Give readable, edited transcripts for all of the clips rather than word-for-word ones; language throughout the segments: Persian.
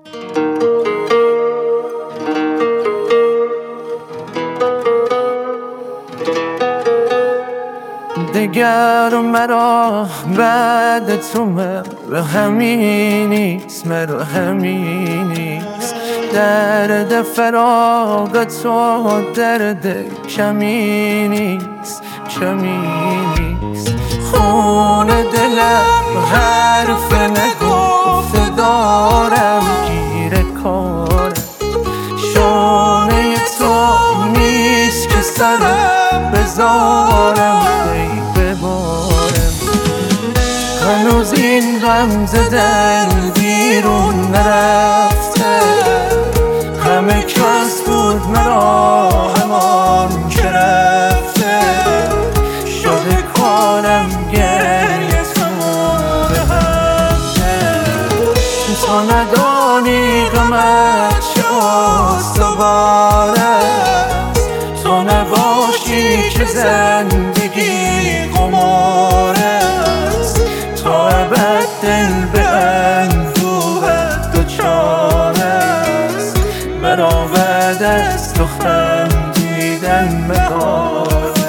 دگر مرا بعد تو مرهمی نیست، مرهمی نیست. درد فراق تو درد کمی نیست، کمی نیست. خون دلم حرف نگفته دارم گیر کارم. شانه تو نیست که سرم بذارم ببارم. هنوز این غم ز دل بیرون نرفته. همه کس بود مرا همان که رفته. شده کارم گریه تو به هفته. تو ندانی غمت چه استوار است. تو نباشی که زندگی قمار است. تا ابد دل به اندوهت دچار است. مرا بعد از تو خندیدن مهار است.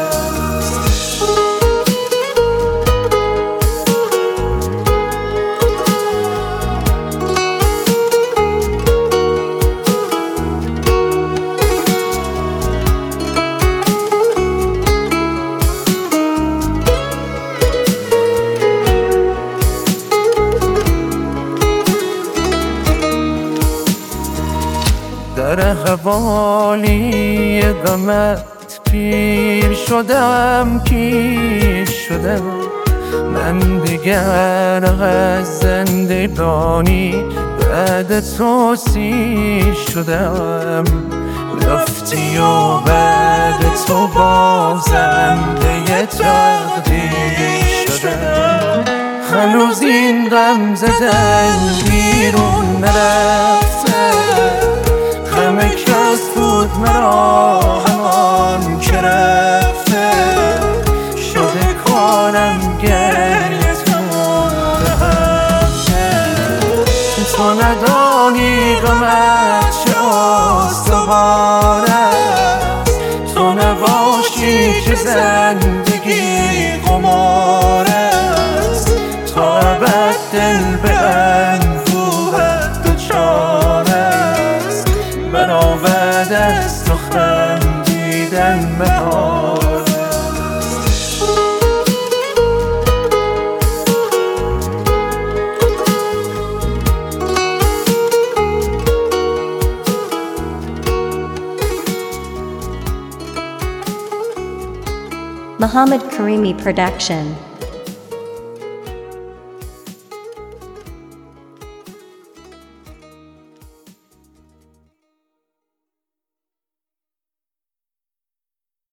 در حوالی غمت پیر شدم، پیر شدم. من دیگر از زندگانی بعد تو سیر شدم. رفتی و بعد تو بازنده تقدیر شدم. هنوز این غم ز دل بیرون نرفته. همه کس بود مرا همان که رفته. شده کارم گریه تو به هفته. تو ندانی غمت چه استوار است. تو نباشی که زندگی قمار است. تا ابد دل به اندوهت دچار است. مرا بعد از تو خندیدن مهار است. Muhammad Karimi Production.